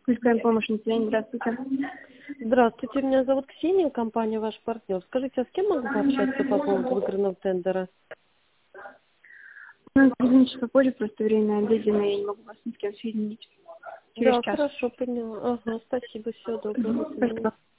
Искаем помощь населению. Здравствуйте. Здравствуйте, меня зовут Ксения, компания «Ваш партнер». Скажите, а с кем могу пообщаться по поводу выигранного тендера? Ну, извините, попозже, просто время обеденное, я не могу вас ни с кем соединить. Через Да, час. хорошо, поняла. Ага, спасибо, всего доброго. До свидания. Спасибо.